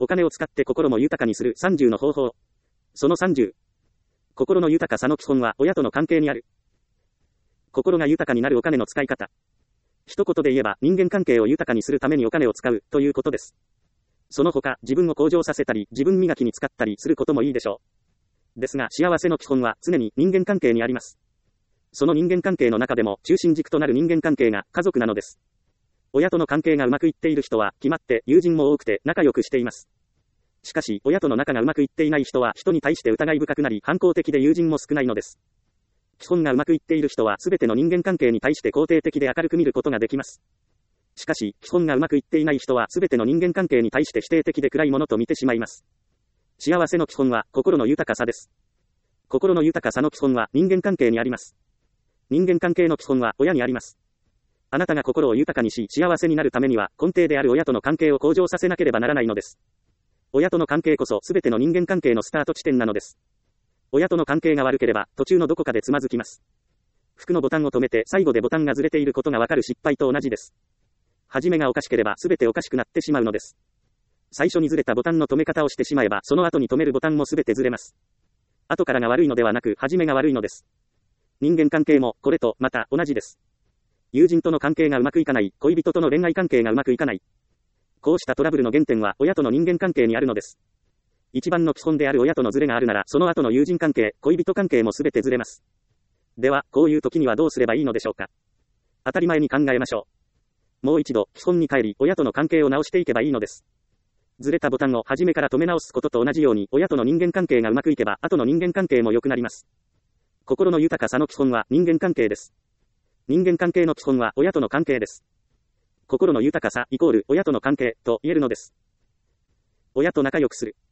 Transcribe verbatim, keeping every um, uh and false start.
お金を使って心も豊かにするさんじゅうの方法。そのさんじゅう。心の豊かさの基本は親との関係にある。心が豊かになるお金の使い方。一言で言えば人間関係を豊かにするためにお金を使うということです。その他、自分を向上させたり、自分磨きに使ったりすることもいいでしょう。ですが、幸せの基本は常に人間関係にあります。その人間関係の中でも中心軸となる人間関係が家族なのです。親との関係がうまくいっている人は決まって友人も多くて仲良くしています。しかし、親との仲がうまくいっていない人は人に対して疑い深くなり反抗的で友人も少ないのです。基本がうまくいっている人は全ての人間関係に対して肯定的で明るく見ることができます。しかし、基本がうまくいっていない人は全ての人間関係に対して否定的で暗いものと見てしまいます。幸せの基本は心の豊かさです。心の豊かさの基本は人間関係にあります。人間関係の基本は親にあります。あなたが心を豊かにし幸せになるためには根底である親との関係を向上させなければならないのです。親との関係こそ全ての人間関係のスタート地点なのです。親との関係が悪ければ途中のどこかでつまずきます。服のボタンを止めて最後でボタンがずれていることがわかる失敗と同じです。初めがおかしければ全ておかしくなってしまうのです。最初にずれたボタンの止め方をしてしまえばその後に止めるボタンも全てずれます。後からが悪いのではなく初めが悪いのです。人間関係もこれとまた同じです。友人との関係がうまくいかない、恋人との恋愛関係がうまくいかない。こうしたトラブルの原点は親との人間関係にあるのです。一番の基本である親とのズレがあるならその後の友人関係、恋人関係も全てずれます。では、こういう時にはどうすればいいのでしょうか。当たり前に考えましょう。もう一度、基本に帰り、親との関係を直していけばいいのです。ずれたボタンを初めから止め直すことと同じように、親との人間関係がうまくいけば、後の人間関係も良くなります。心の豊かさの基本は人間関係です。人間関係の基本は親との関係です。心の豊かさイコール親との関係と言えるのです。親と仲良くする。